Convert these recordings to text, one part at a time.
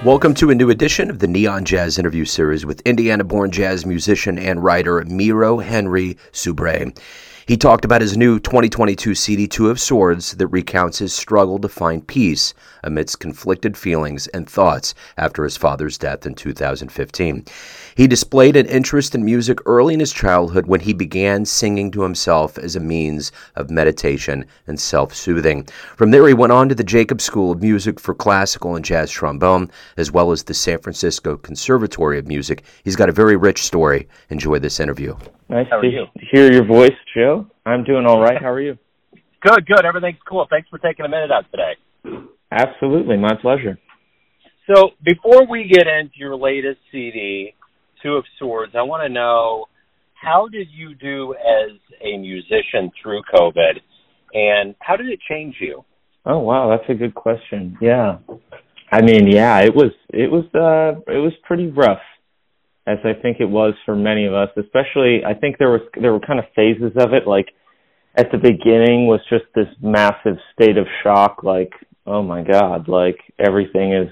Welcome to a new edition of the Neon Jazz interview series with Indiana-born jazz musician and writer Miro Henry Subre. He talked about his new 2022 CD, Two of Swords, that recounts his struggle to find peace amidst conflicted feelings and thoughts after his father's death in 2015. He displayed an interest in music early in his childhood when he began singing to himself as a means of meditation and self-soothing. From there, he went on to the Jacobs School of Music for classical and jazz trombone, as well as the San Francisco Conservatory of Music. He's got a very rich story. Enjoy this interview. Nice to hear your voice, Joe. I'm doing all right. How are you? Good. Everything's cool. Thanks for taking a minute out today. Absolutely. My pleasure. So before we get into your latest CD, Two of Swords, I want to know, how did you do as a musician through COVID, and how did it change you? Oh, wow. That's a good question. Yeah. I mean, yeah, it was pretty rough, as I think it was for many of us. Especially, I think there were kind of phases of it. Like at the beginning was just this massive state of shock. Like, oh my God, like everything is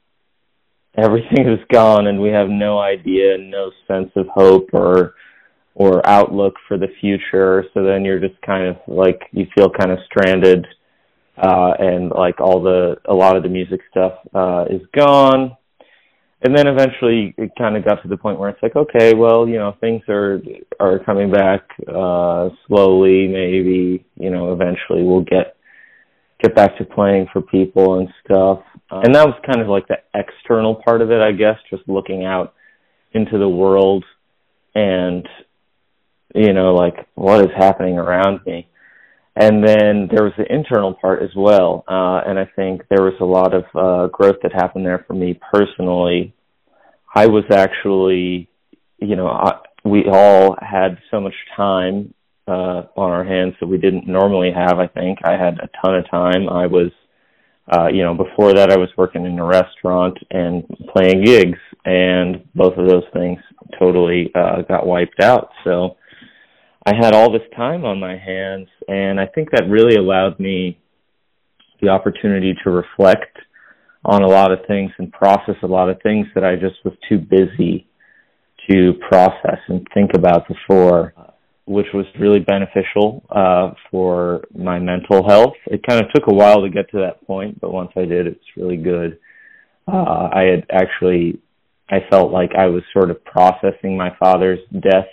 gone, and we have no idea, no sense of hope or outlook for the future. So then you're just kind of like, you feel kind of stranded, and like a lot of the music stuff is gone. And then eventually it kind of got to the point where it's like, okay, well, you know, things are coming back slowly. Maybe, you know, eventually we'll get back to playing for people and stuff. And that was kind of like the external part of it, I guess, just looking out into the world and, you know, like what is happening around me. And then there was the internal part as well, and I think there was a lot of growth that happened there for me personally. I was actually, you know, we all had so much time on our hands that we didn't normally have, I think. I had a ton of time. I was, you know, before that I was working in a restaurant and playing gigs, and both of those things totally got wiped out. So I had all this time on my hands, and I think that really allowed me the opportunity to reflect on a lot of things and process a lot of things that I just was too busy to process and think about before, which was really beneficial for my mental health. It kind of took a while to get to that point, but once I did, it's really good. I felt like I was sort of processing my father's death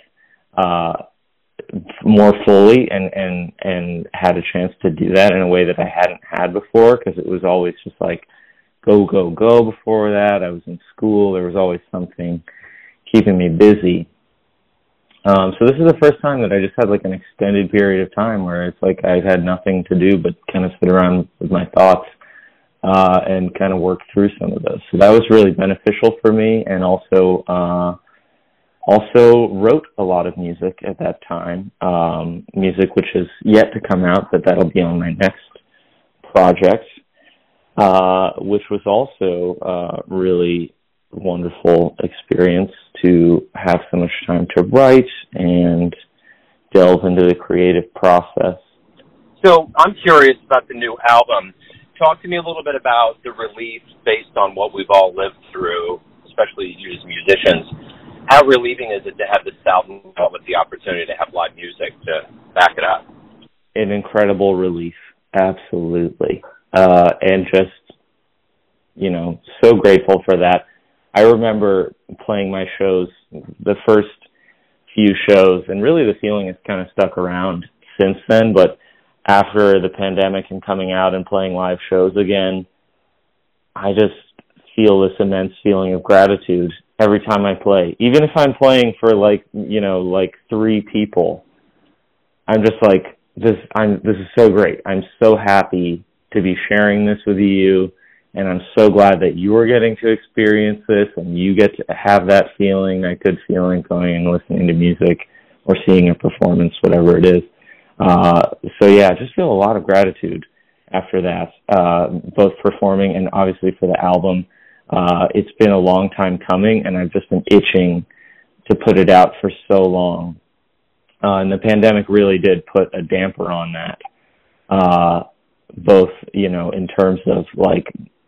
more fully and had a chance to do that in a way that I hadn't had before, because it was always just like go before that. I was in school. There was always something keeping me busy. So this is the first time that I just had like an extended period of time where it's like I had nothing to do but kind of sit around with my thoughts and kind of work through some of those. So that was really beneficial for me, and also wrote a lot of music at that time, music which is yet to come out, but that'll be on my next project, which was also really wonderful experience to have so much time to write and delve into the creative process. So I'm curious about the new album. Talk to me a little bit about the relief based on what we've all lived through, especially you as musicians. How relieving is it to have this album with the opportunity to have live music to back it up? An incredible relief, absolutely. And just, you know, so grateful for that. I remember playing my shows, the first few shows, and really the feeling has kind of stuck around since then, but after the pandemic and coming out and playing live shows again, I just feel this immense feeling of gratitude every time I play. Even if I'm playing for like 3 people, I'm just like, this is so great. I'm so happy to be sharing this with you, and I'm so glad that you are getting to experience this and you get to have that feeling, that good feeling going and listening to music or seeing a performance, whatever it is. So yeah, just feel a lot of gratitude after that, both performing and obviously for the album. It's been a long time coming, and I've just been itching to put it out for so long. And the pandemic really did put a damper on that, both, you know, in terms of like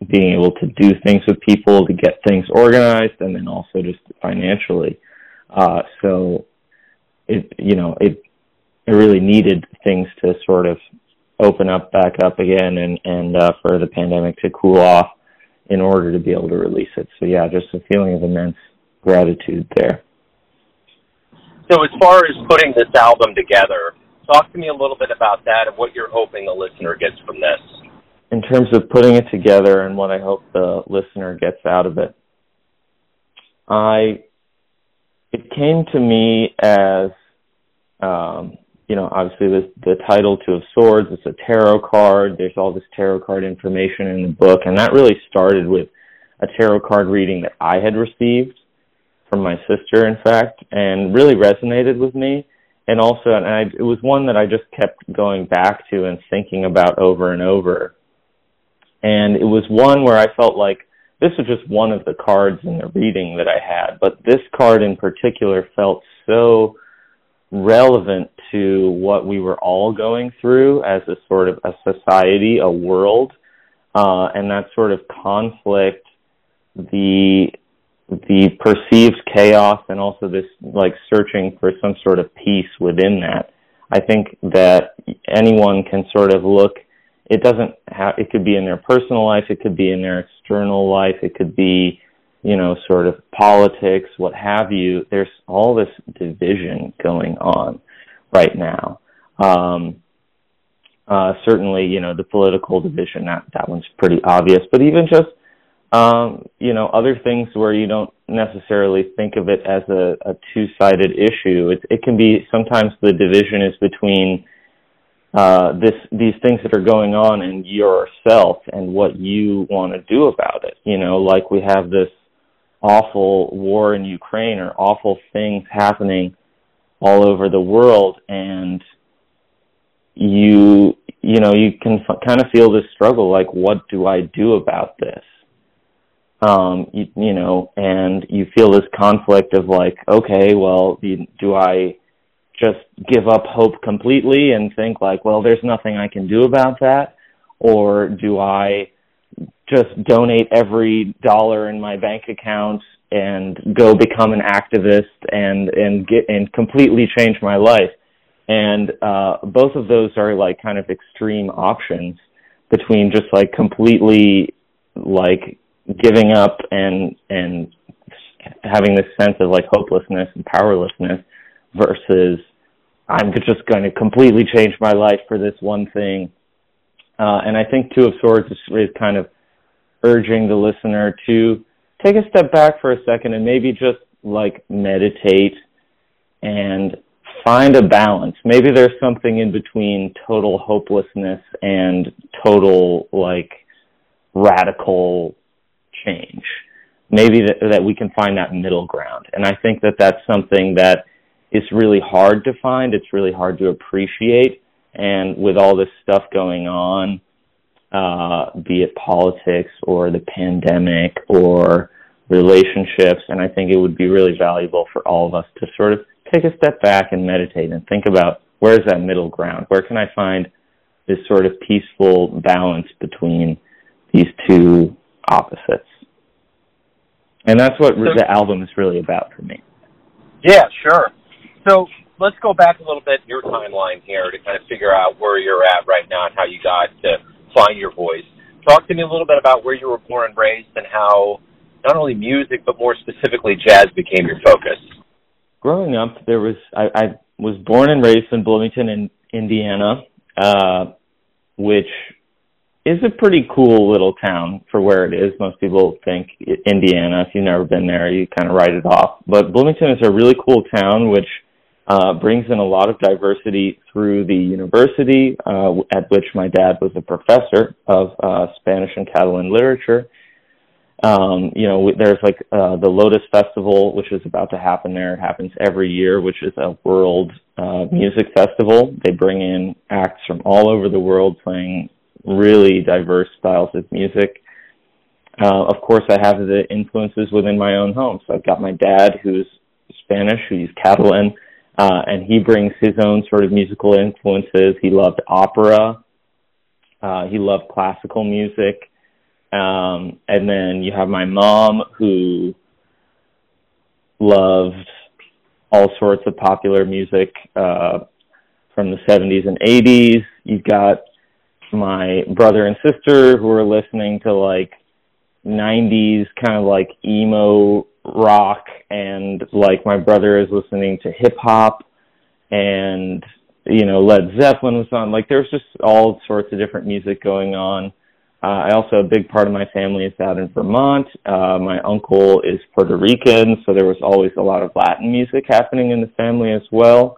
being able to do things with people, to get things organized, and then also just financially. So it really needed things to sort of open up back up again and for the pandemic to cool off in order to be able to release it. So yeah, just a feeling of immense gratitude there. So as far as putting this album together, talk to me a little bit about that and what you're hoping the listener gets from this. In terms of putting it together and what I hope the listener gets out of it, it came to me as, obviously the title, Two of Swords, it's a tarot card. There's all this tarot card information in the book, and that really started with a tarot card reading that I had received from my sister, in fact, and really resonated with me. And also, it was one that I just kept going back to and thinking about over and over. And it was one where I felt like this was just one of the cards in the reading that I had, but this card in particular felt so relevant to what we were all going through as a sort of a society, a world, and that sort of conflict, the perceived chaos, and also this like searching for some sort of peace within that. I think that anyone can sort of look. It could be in their personal life, it could be in their external life, it could be, sort of politics, what have you. There's all this division going on right now. Certainly, the political division, that one's pretty obvious, but even just, other things where you don't necessarily think of it as a two-sided issue. It can be, sometimes the division is between these things that are going on in yourself and what you want to do about it. Like we have this awful war in Ukraine or awful things happening all over the world, and you can kind of feel this struggle, like, what do I do about this? And you feel this conflict of like, okay, well, do I just give up hope completely and think like, well, there's nothing I can do about that? Or do I just donate every dollar in my bank account and go become an activist and completely change my life? And both of those are like kind of extreme options between just like completely like giving up and having this sense of like hopelessness and powerlessness versus I'm just going to completely change my life for this one thing. And I think Two of Swords is kind of urging the listener to take a step back for a second and maybe just like meditate and find a balance. Maybe there's something in between total hopelessness and total like radical change. Maybe that we can find that middle ground. And I think that that's something that is really hard to find. It's really hard to appreciate. And with all this stuff going on, be it politics or the pandemic or relationships, and I think it would be really valuable for all of us to sort of take a step back and meditate and think about where's that middle ground? Where can I find this sort of peaceful balance between these two opposites? And that's what the album is really about for me. Yeah, sure. So let's go back a little bit in your timeline here to kind of figure out where you're at right now and how you got to find your voice. Talk to me a little bit about where you were born and raised and how not only music, but more specifically jazz became your focus. Growing up, I was born and raised in Bloomington, Indiana, which is a pretty cool little town for where it is. Most people think Indiana, if you've never been there, you kind of write it off. But Bloomington is a really cool town, which brings in a lot of diversity through the university, at which my dad was a professor of Spanish and Catalan literature. There's like the Lotus Festival, which is about to happen there. It happens every year, which is a world music festival. They bring in acts from all over the world playing really diverse styles of music. Of course, I have the influences within my own home. So I've got my dad, who's Spanish, who's Catalan, and he brings his own sort of musical influences. He loved opera. He loved classical music. And then you have my mom, who loved all sorts of popular music from the 70s and 80s. You've got my brother and sister who are listening to like 90s kind of like emo rock, and like my brother is listening to hip hop, and you know, Led Zeppelin was on. Like there's just all sorts of different music going on. I also, a big part of my family is out in Vermont. My uncle is Puerto Rican, so there was always a lot of Latin music happening in the family as well.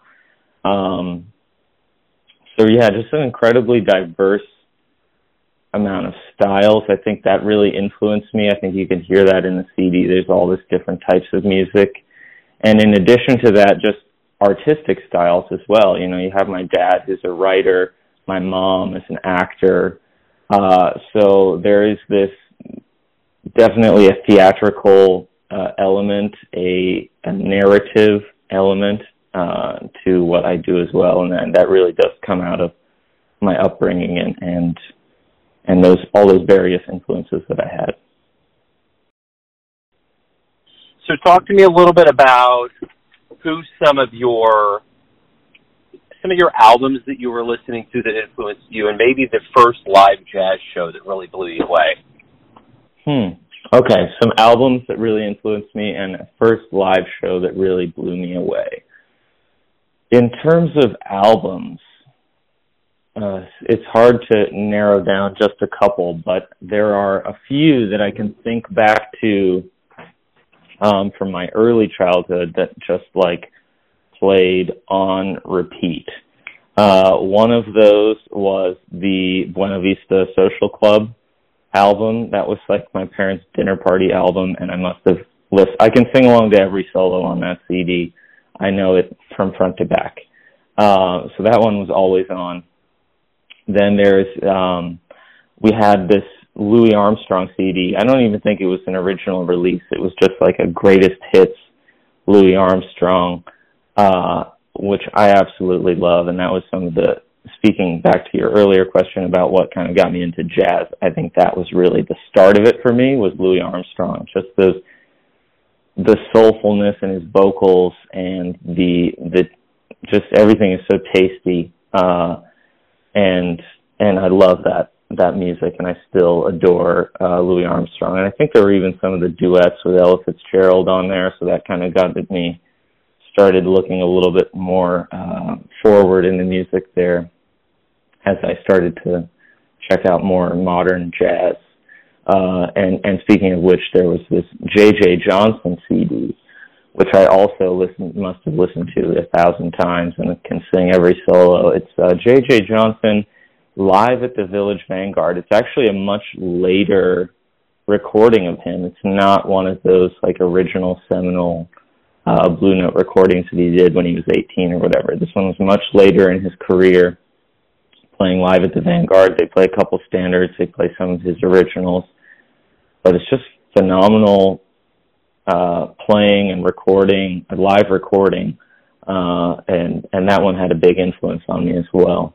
So yeah, just an incredibly diverse amount of styles. I think that really influenced me. I think you can hear that in the CD. There's all this different types of music. And in addition to that, just artistic styles as well. You know, you have my dad, who's a writer. My mom is an actor. So there is this definitely a theatrical element, a narrative element to what I do as well, and that really does come out of my upbringing and those all those various influences that I had. So talk to me a little bit about who some of your albums that you were listening to that influenced you, and maybe the first live jazz show that really blew you away. Okay, some albums that really influenced me and a first live show that really blew me away. In terms of albums, it's hard to narrow down just a couple, but there are a few that I can think back to from my early childhood that just like played on repeat. One of those was the Buena Vista Social Club album. That was like my parents' dinner party album, and I must have listened. I can sing along to every solo on that CD. I know it from front to back. So that one was always on. Then there's, we had this Louis Armstrong CD. I don't even think it was an original release. It was just like a greatest hits Louis Armstrong, which I absolutely love. And that was some of the, speaking back to your earlier question about what kind of got me into jazz, I think that was really the start of it for me, was Louis Armstrong. Just the soulfulness in his vocals, and the just everything is so tasty. And I love that music, and I still adore Louis Armstrong. And I think there were even some of the duets with Ella Fitzgerald on there, so that kind of got me started looking a little bit more forward in the music there as I started to check out more modern jazz. And speaking of which, there was this J.J. Johnson CD, which I also must have listened to 1,000 times and can sing every solo. It's J.J. Johnson live at the Village Vanguard. It's actually a much later recording of him. It's not one of those like original seminal Blue Note recordings that he did when he was 18 or whatever. This one was much later in his career, playing live at the Vanguard. They play a couple standards. They play some of his originals. But it's just phenomenal playing and recording, live recording, and that one had a big influence on me as well.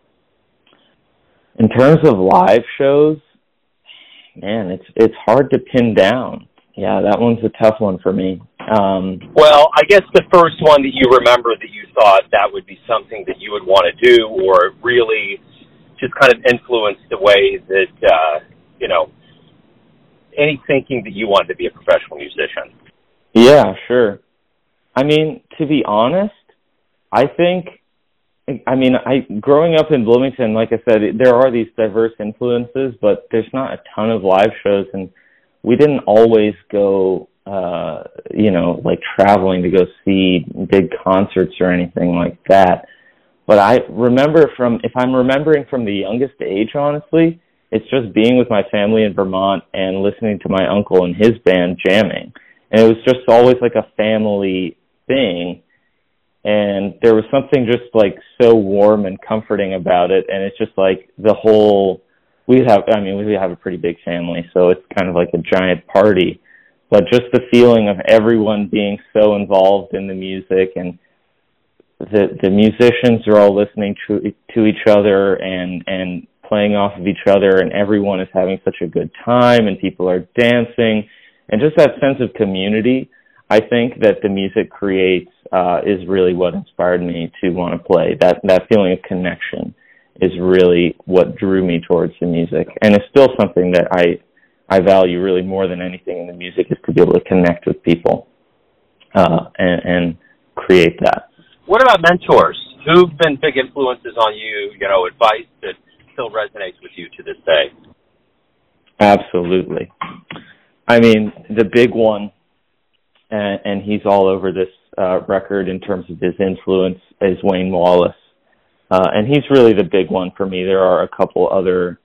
In terms of live shows, man, it's hard to pin down. Yeah, that one's a tough one for me. Well, I guess the first one that you remember that you thought that would be something that you would want to do, or really just kind of influenced the way that, any thinking that you wanted to be a professional musician? Yeah, sure. I mean, to be honest, growing up in Bloomington, like I said, there are these diverse influences, but there's not a ton of live shows, and we didn't always go, like traveling to go see big concerts or anything like that. But I remember if I'm remembering from the youngest age, honestly, it's just being with my family in Vermont and listening to my uncle and his band jamming. And it was just always like a family thing. And there was something just like so warm and comforting about it. And it's just like we have a pretty big family, so it's kind of like a giant party. But just the feeling of everyone being so involved in the music, and the musicians are all listening to each other and playing off of each other, and everyone is having such a good time, and people are dancing, and just that sense of community, I think that the music creates is really what inspired me to want to play. That feeling of connection is really what drew me towards the music, and it's still something that I value really more than anything in the music, is to be able to connect with people and create that. What about mentors? Who've been big influences on you, advice that still resonates with you to this day? Absolutely. I mean, the big one, and he's all over this record in terms of his influence, is Wayne Wallace. And he's really the big one for me. There are a couple other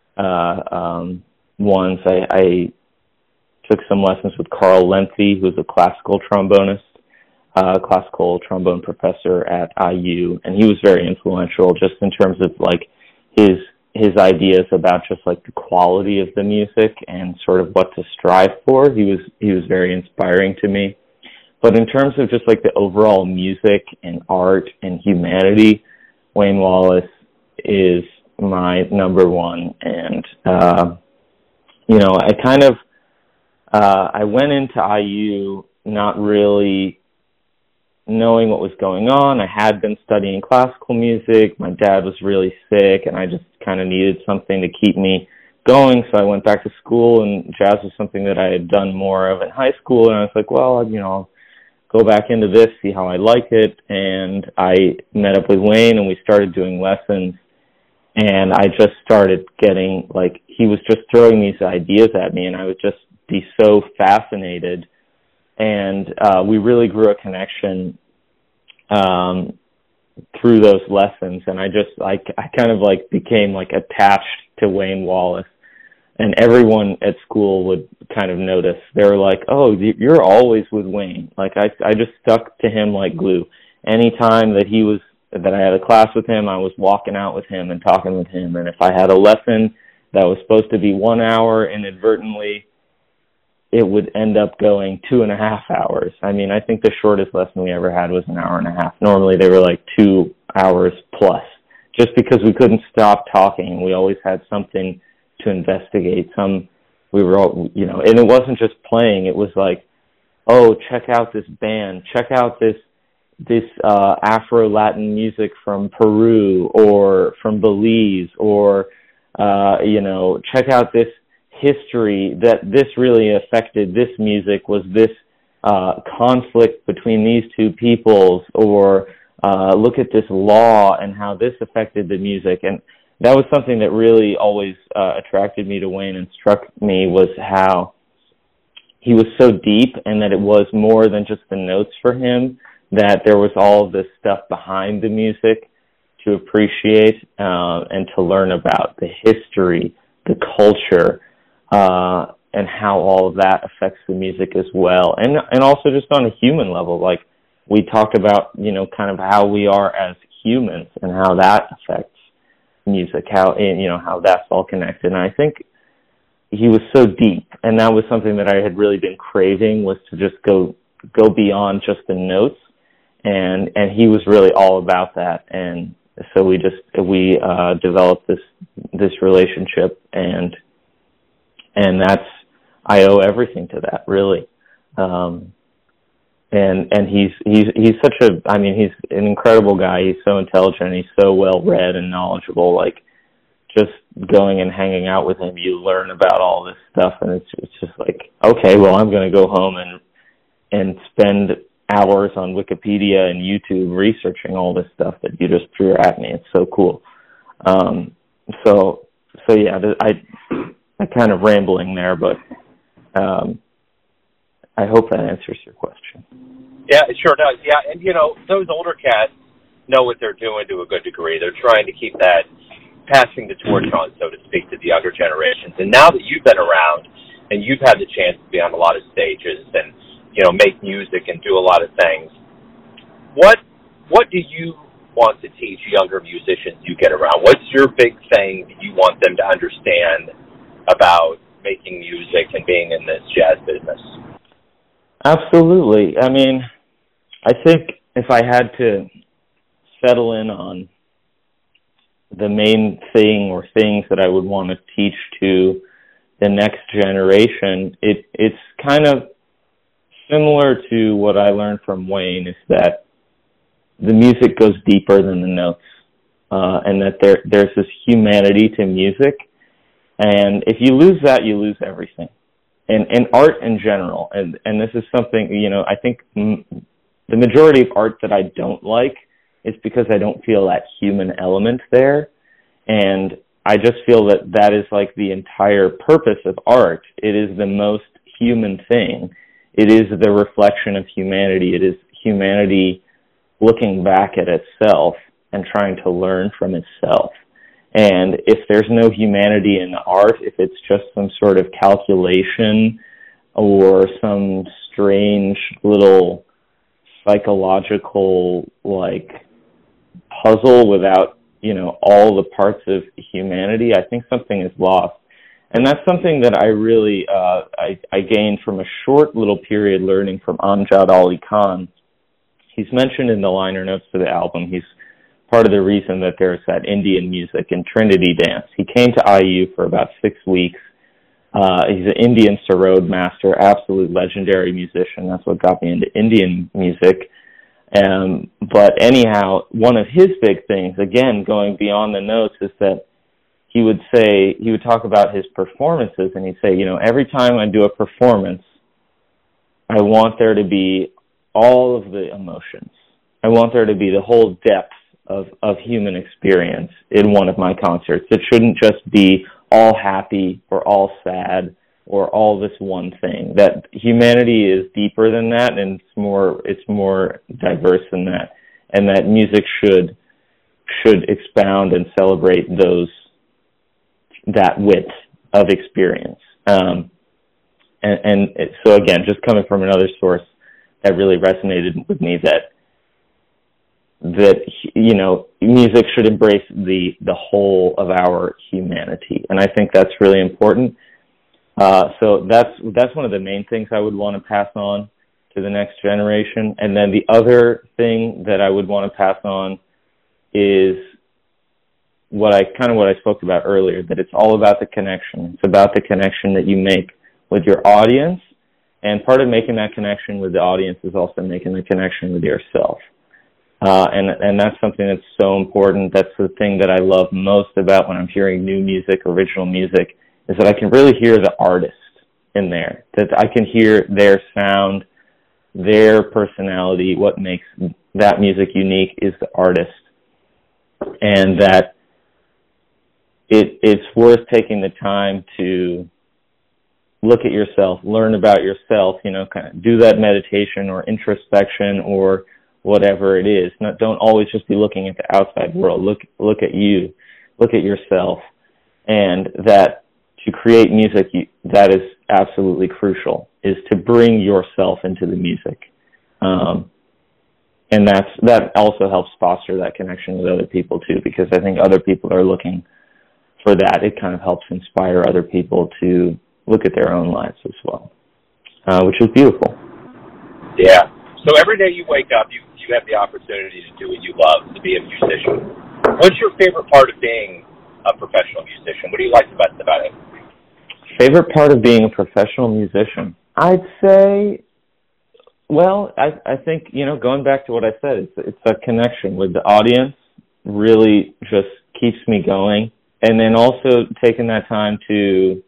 ones. I took some lessons with Carl Lenthe, who's a classical trombonist, classical trombone professor at IU, and he was very influential just in terms of like his ideas about just like the quality of the music and sort of what to strive for. He was very inspiring to me. But in terms of just like the overall music and art and humanity, Wayne Wallace is my number one. And I went into IU not really knowing what was going on. I had been studying classical music. My dad was really sick, and I just kind of needed something to keep me going. So I went back to school, and jazz was something that I had done more of in high school. And I was like, well, I'll go back into this, see how I like it. And I met up with Wayne, and we started doing lessons. And I just started getting, like, he was just throwing these ideas at me, and I would just be so fascinated. And we really grew a connection through those lessons. And I kind of like became like attached to Wayne Wallace. And everyone at school would kind of notice. They were like, oh, you're always with Wayne. Like I just stuck to him like glue. Anytime that I had a class with him, I was walking out with him and talking with him. And if I had a lesson that was supposed to be 1 hour, inadvertently, it would end up going 2.5 hours. I mean, I think the shortest lesson we ever had was 1.5 hours. Normally they were like 2 hours plus, just because we couldn't stop talking. We always had something to investigate. We were all, and it wasn't just playing. It was like, oh, check out this band. Check out this Afro-Latin music from Peru or from Belize, or, check out this history that this really affected this music, was this conflict between these two peoples, or look at this law and how this affected the music. And that was something that really always attracted me to Wayne and struck me, was how he was so deep, and that it was more than just the notes for him, that there was all of this stuff behind the music to appreciate and to learn about the history, the culture, and how all of that affects the music as well. And also just on a human level, like we talked about, kind of how we are as humans and how that affects music, how that's all connected. And I think he was so deep, and that was something that I had really been craving, was to just go beyond just the notes. And he was really all about that. And so we developed this relationship, and I owe everything to that, really. And he's such he's an incredible guy. He's so intelligent. He's so well read and knowledgeable. Like, just going and hanging out with him, you learn about all this stuff, and it's just like, okay, well, I'm going to go home and spend hours on Wikipedia and YouTube researching all this stuff that you just threw at me. It's so cool. So yeah, I'm kind of rambling there, but I hope that answers your question. Yeah, it sure does. Yeah, and those older cats know what they're doing to a good degree. They're trying to keep that, passing the torch on, so to speak, to the younger generations. And now that you've been around and you've had the chance to be on a lot of stages and make music and do a lot of things, what do you want to teach younger musicians you get around? What's your big thing that you want them to understand about making music and being in this jazz business? Absolutely. I mean, I think if I had to settle in on the main thing or things that I would want to teach to the next generation, it's kind of similar to what I learned from Wayne, is that the music goes deeper than the notes, and that there's this humanity to music, and if you lose that, you lose everything. And art in general, and this is something, I think the majority of art that I don't like is because I don't feel that human element there, and I just feel that is like the entire purpose of art. It is the most human thing. It is the reflection of humanity. It is humanity looking back at itself and trying to learn from itself. And if there's no humanity in the art, if it's just some sort of calculation or some strange little psychological, puzzle without, all the parts of humanity, I think something is lost. And that's something that I really, I gained from a short little period learning from Amjad Ali Khan. He's mentioned in the liner notes to the album. He's part of the reason that there's that Indian music and Trinity dance. He came to IU for about 6 weeks. He's an Indian sarod master, absolute legendary musician. That's what got me into Indian music. But anyhow, one of his big things, again, going beyond the notes, is that he would talk about his performances, and he'd say, every time I do a performance, I want there to be all of the emotions. I want there to be the whole depth of human experience in one of my concerts. It shouldn't just be all happy or all sad or all this one thing. That humanity is deeper than that, and it's more diverse than that, and that music should expound and celebrate that width of experience. So again, just coming from another source, that really resonated with me, that music should embrace the whole of our humanity, and I think that's really important. So that's one of the main things I would want to pass on to the next generation. And then the other thing that I would want to pass on is what I spoke about earlier, that it's all about the connection. It's about the connection that you make with your audience, and part of making that connection with the audience is also making the connection with yourself. And that's something that's so important. That's the thing that I love most about when I'm hearing new music, original music, is that I can really hear the artist in there, that I can hear their sound, their personality. What makes that music unique is the artist, and that it's worth taking the time to look at yourself, learn about yourself, kind of do that meditation or introspection or whatever it is. Don't always just be looking at the outside world. Look at you, look at yourself, and that to create music, that is absolutely crucial, is to bring yourself into the music. And that also helps foster that connection with other people too, because I think other people are looking for that. It kind of helps inspire other people to look at their own lives as well, which is beautiful. Yeah. So every day you wake up, you have the opportunity to do what you love, to be a musician. What's your favorite part of being a professional musician? What do you like the best about it? Favorite part of being a professional musician? I'd say, well, I think, going back to what I said, it's a connection with the audience really just keeps me going. And then also taking that time to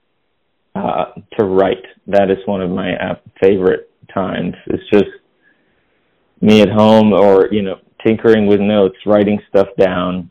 write. That is one of my favorite times. It's just me at home or, tinkering with notes, writing stuff down.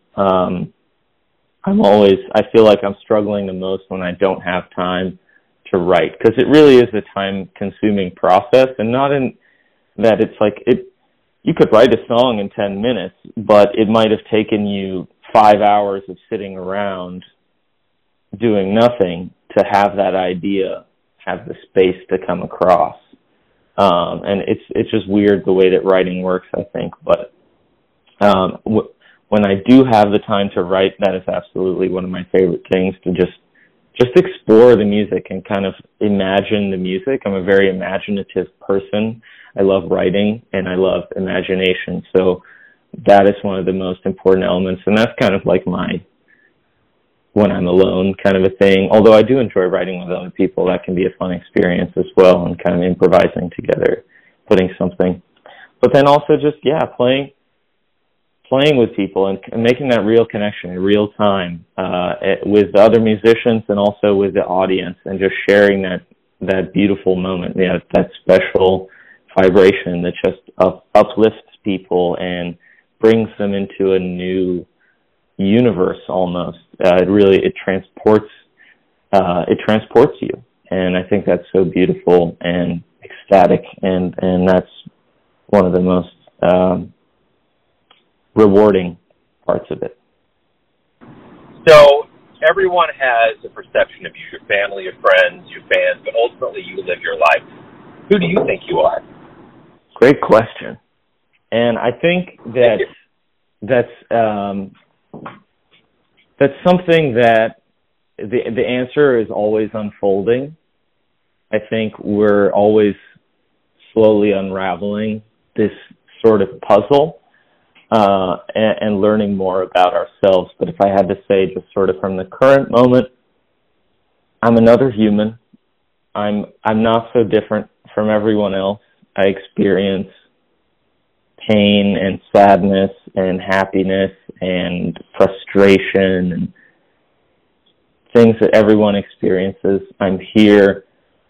I feel like I'm struggling the most when I don't have time to write, because it really is a time-consuming process, and not in that it's like you could write a song in 10 minutes, but it might have taken you 5 hours of sitting around doing nothing to have that idea have the space to come across. And it's just weird the way that writing works, I think. But when I do have the time to write, that is absolutely one of my favorite things, to just explore the music and kind of imagine the music. I'm a very imaginative person. I love writing and I love imagination. So that is one of the most important elements, and that's kind of like my when I'm alone kind of a thing. Although I do enjoy writing with other people, that can be a fun experience as well, and kind of improvising together, putting something. But then also just, playing with people and making that real connection in real time with the other musicians and also with the audience, and just sharing that beautiful moment, that special vibration that just uplifts people and brings them into a new universe almost. It transports you, and I think that's so beautiful and ecstatic, and that's one of the most rewarding parts of it. So everyone has a perception of you, your family, your friends, your fans, but ultimately you live your life. Who do you think you are? Great question. And I think that's something that the answer is always unfolding. I think we're always slowly unraveling this sort of puzzle and learning more about ourselves. But if I had to say, just sort of from the current moment, I'm another human. I'm not so different from everyone else. I experience pain and sadness and happiness and frustration and things that everyone experiences. I'm here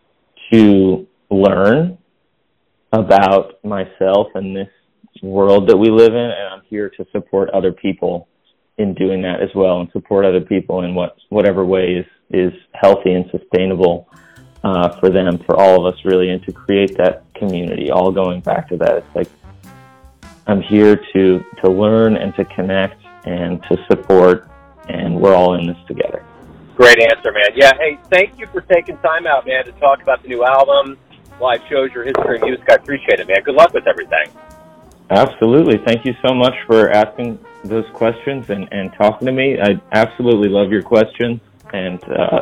to learn about myself and this world that we live in, and I'm here to support other people in doing that as well, and support other people in whatever way is healthy and sustainable for them, for all of us really, and to create that community. All going back to that, it's like I'm here to learn and to connect and to support, and we're all in this together. Great answer, man. Yeah, hey, thank you for taking time out, man, to talk about the new album, live shows, your history of music. I appreciate it, man. Good luck with everything. Absolutely. Thank you so much for asking those questions and talking to me. I absolutely love your questions, and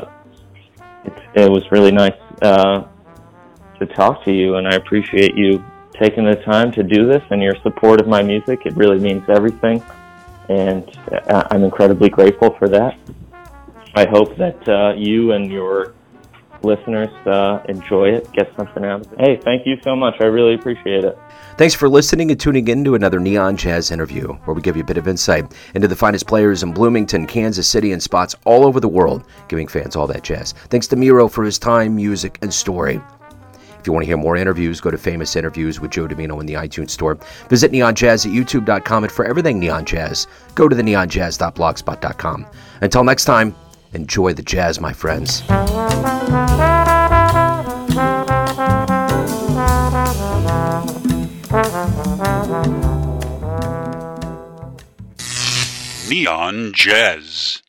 it was really nice to talk to you, and I appreciate you taking the time to do this and your support of my music. It really means everything, and I'm incredibly grateful for that. I hope that you and your listeners enjoy it, get something out of it. Hey, thank you so much. I really appreciate it. Thanks for listening and tuning in to another Neon Jazz interview, where we give you a bit of insight into the finest players in Bloomington, Kansas City, and spots all over the world, giving fans all that jazz. Thanks to Miro for his time, music, and story. If you want to hear more interviews, go to Famous Interviews with Joe Domino in the iTunes Store. Visit Neon Jazz at youtube.com, and for everything Neon Jazz, go to theneonjazz.blogspot.com. Until next time, enjoy the jazz, my friends. Neon Jazz.